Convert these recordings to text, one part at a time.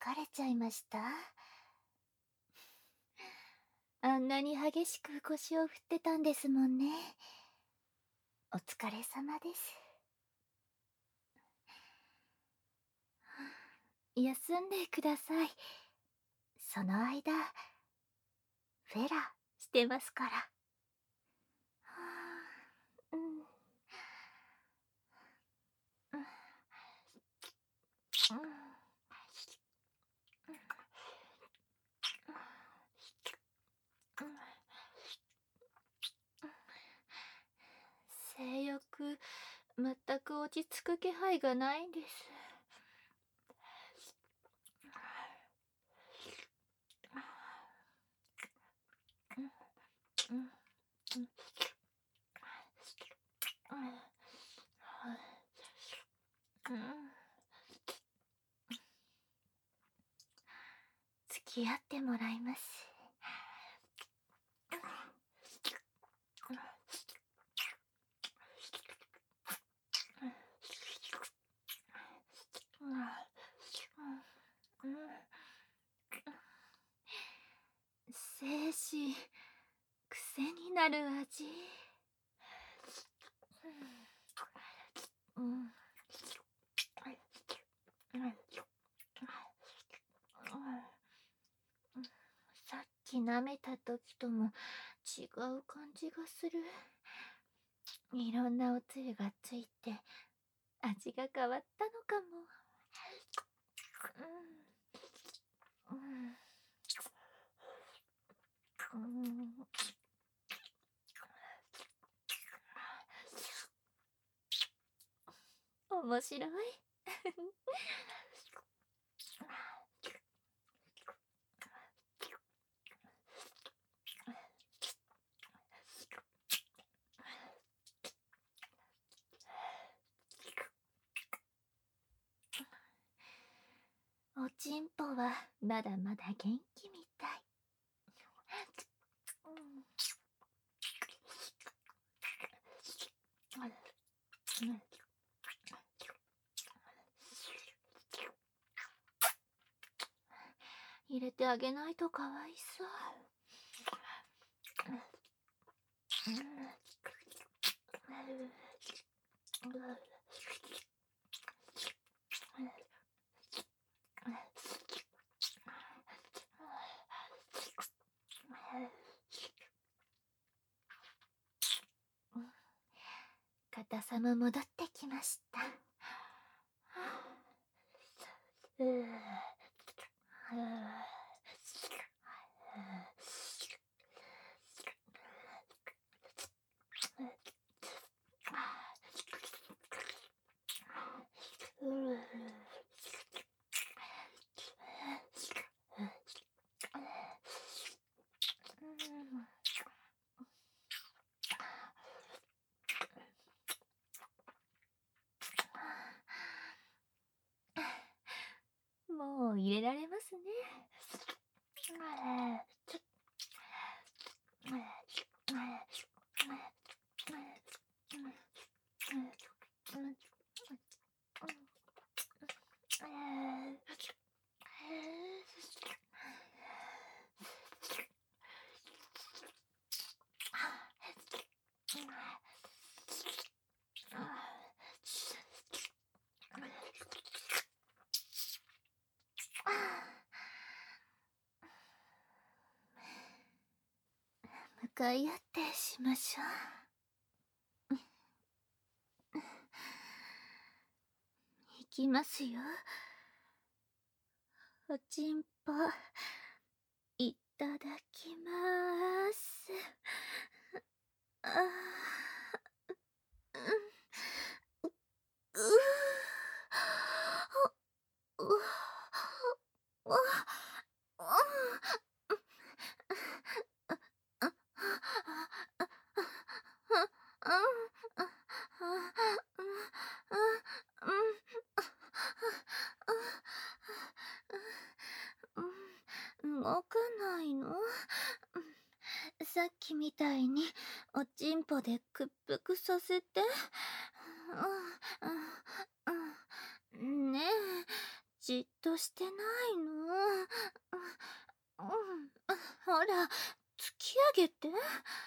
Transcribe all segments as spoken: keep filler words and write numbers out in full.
れちゃいました？あんなに激しく腰を振ってたんですもんね。お疲れ様です。休んでください。その間、フェラしてますから。はあ、うん、うん、うん、性欲、全く落ち着く気配がないんです。うん、うん、うん、うん、付き合ってもらいます。精子、癖になる味。うん、うん、さっき舐めた時とも違う感じがする。いろんなおつゆがついて味が変わったのかも。うん、うん、面白い。おちんぽはまだまだ元気みたい。うん、入れてあげないとかわいそう。硬さも戻ってきました。ううもう入れられますね。向かい合ってしましょう。いきますよ。おちんぽ、いただきまーす。あー、う、う、う、う、う、動かないの？さっきみたいにおちんぽで屈服させて。ねえ、じっとしてないの？ ら突き上げて。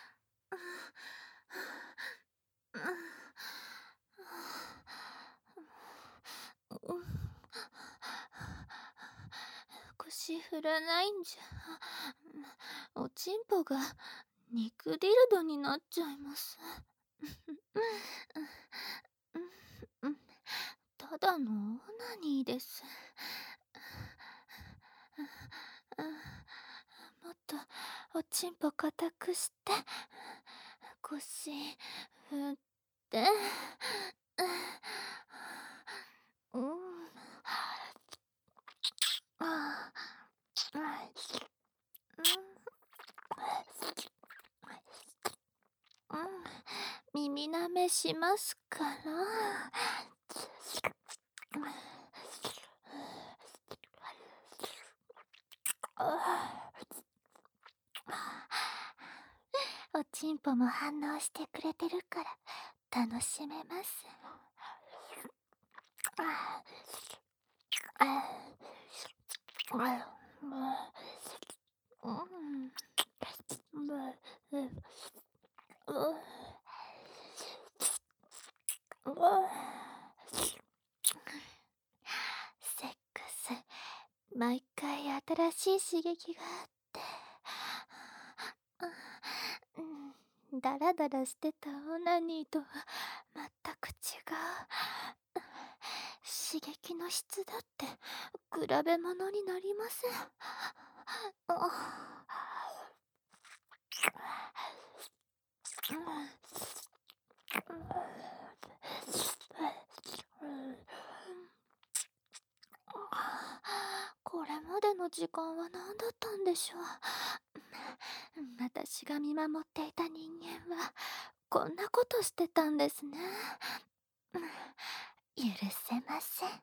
腰振らないんじゃ、おちんぽが肉ディルドになっちゃいます。ただのオナニーです。もっとおちんぽ固くして腰振って、うん、あうん、耳舐めしますから。おちんぽも反応してくれてるから楽しめます。セックス、毎回新しい刺激があって、うん、ダラダラしてたオナニーとは全く違う。刺激の質だって比べ物になりません。これまでの時間は何だったんでしょう。私が見守っていた人間はこんなことしてたんですね。許せません。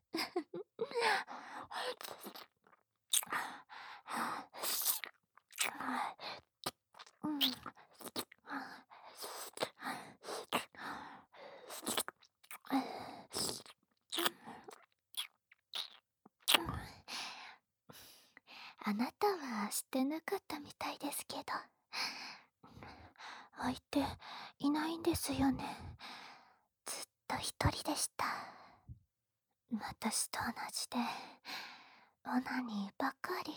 あなたはしてなかったみたいですけど、相手いないんですよね。ずっと一人でした。私と同じでオナニーばかり。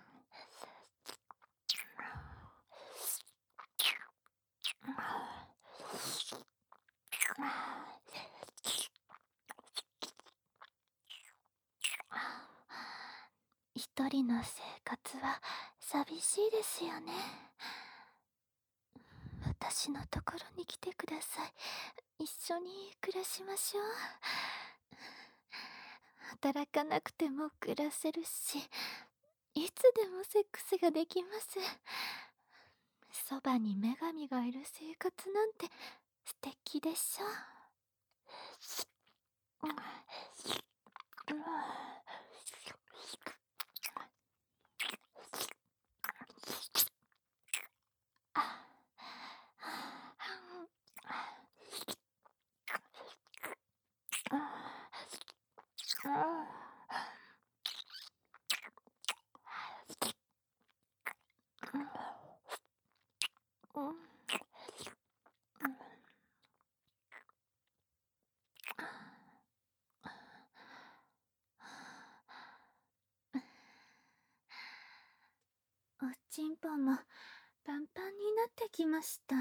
一人の生活は寂しいですよね。私のところに来てください。一緒に暮らしましょう。働かなくても暮らせるし、いつでもセックスができます。そばに女神がいる生活なんて素敵でしょ。おちんぽもパンパンになってきました。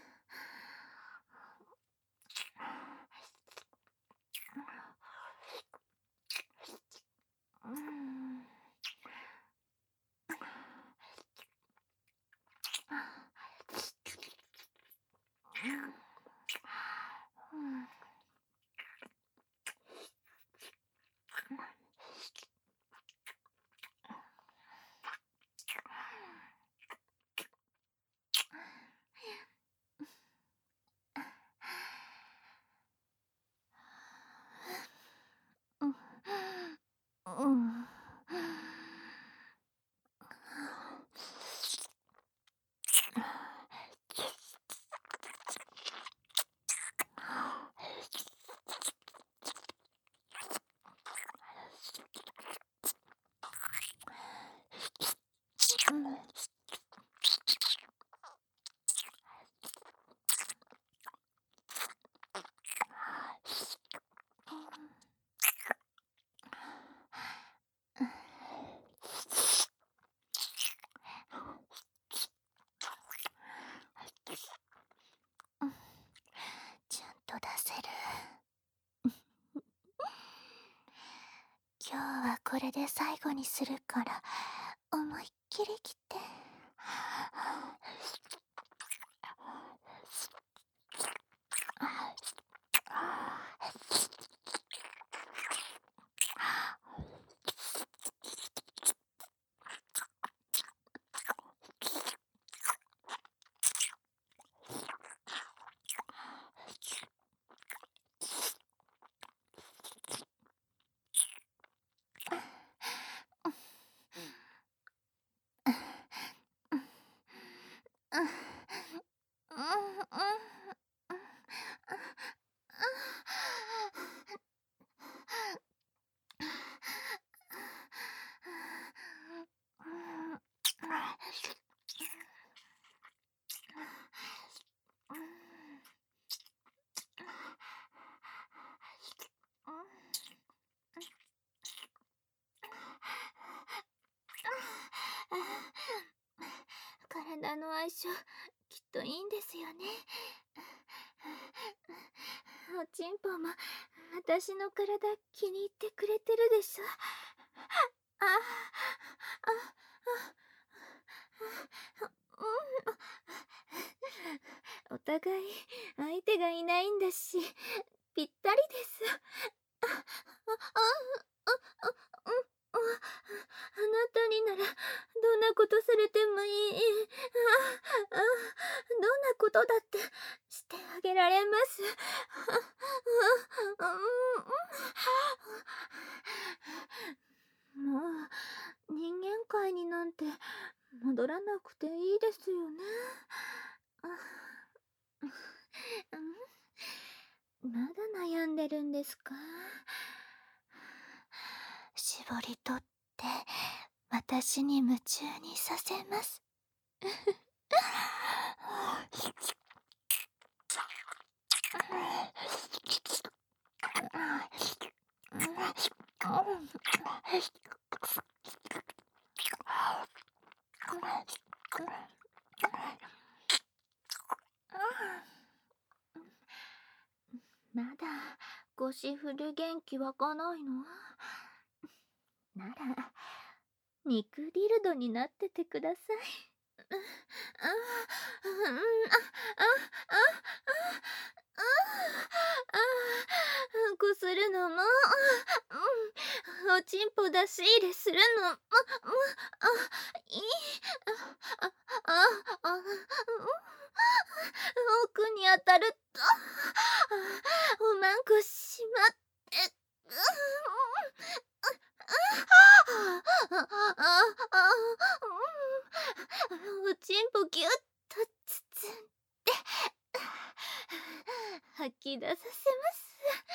うん、 今日はこれで最後にするから思いっきり来て。体の相性きっといいんですよね。おちんぽも私の体気に入ってくれてるでしょ。ああああうん、お互い相手がいないんだしぴったりです。ああああああなたにならどんなことされてもいい。ああどんなことだってしてあげられます。もう人間界になんて戻らなくていいですよね。まだ悩んでるんですか？絞り取って私に夢中にさせます。まだゴシフル元気湧かないの？なら肉ディルドになっててください。ああああああこするのも、おちんぽ出し入れするのも、あいい、あああ奥に当たるとおまんこしまって、おちんぽぎゅっと包んで吐き出させます。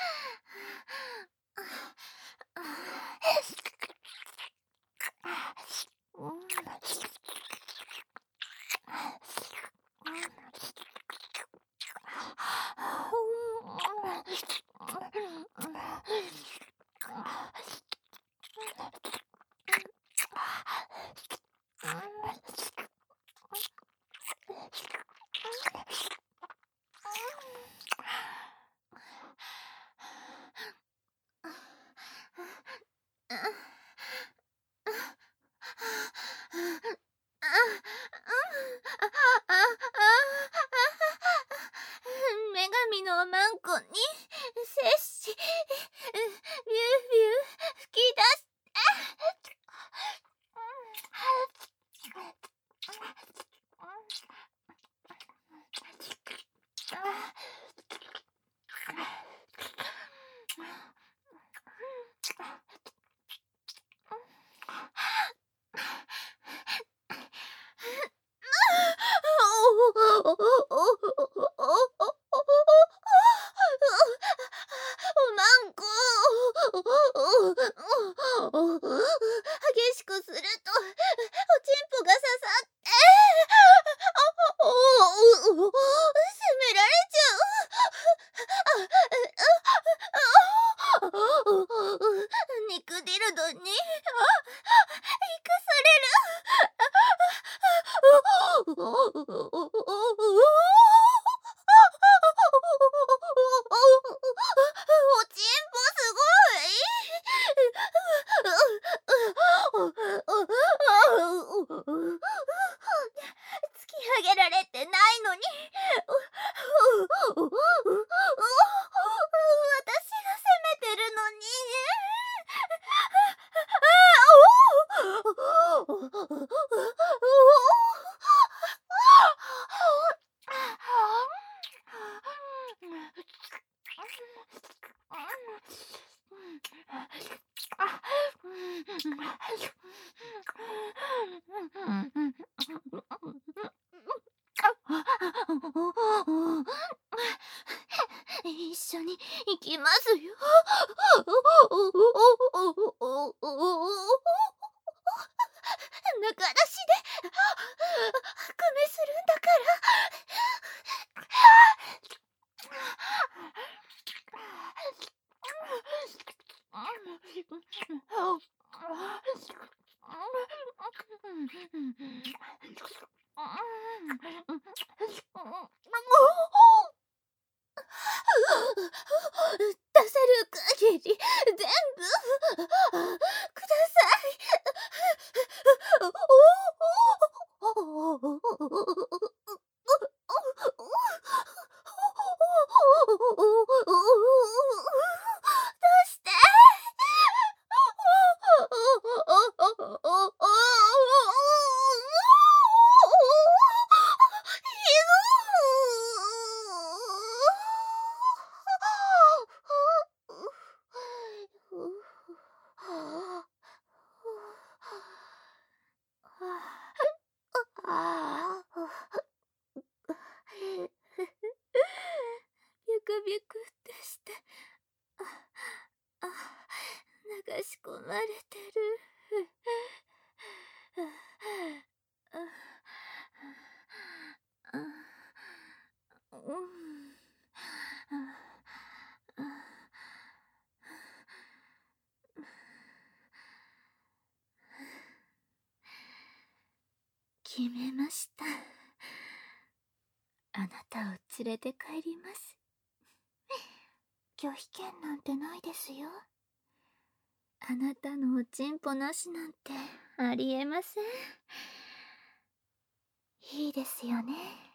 女神のおまんこに摂氏ビュービュー吹き出しておまんこ激しくするとおちんぽが刺さって責められちゃう。肉ディルドに生かされる。おちんぽすごい。 一緒に行きますよ。中出しで工面するんだから出せる限り全部ください。どうしてビクビクってしてああ流し込まれてる。決めました。あなたを連れて帰ります。拒否権なんてないですよ。あなたのおちんぽなしなんてありえません。いいですよね。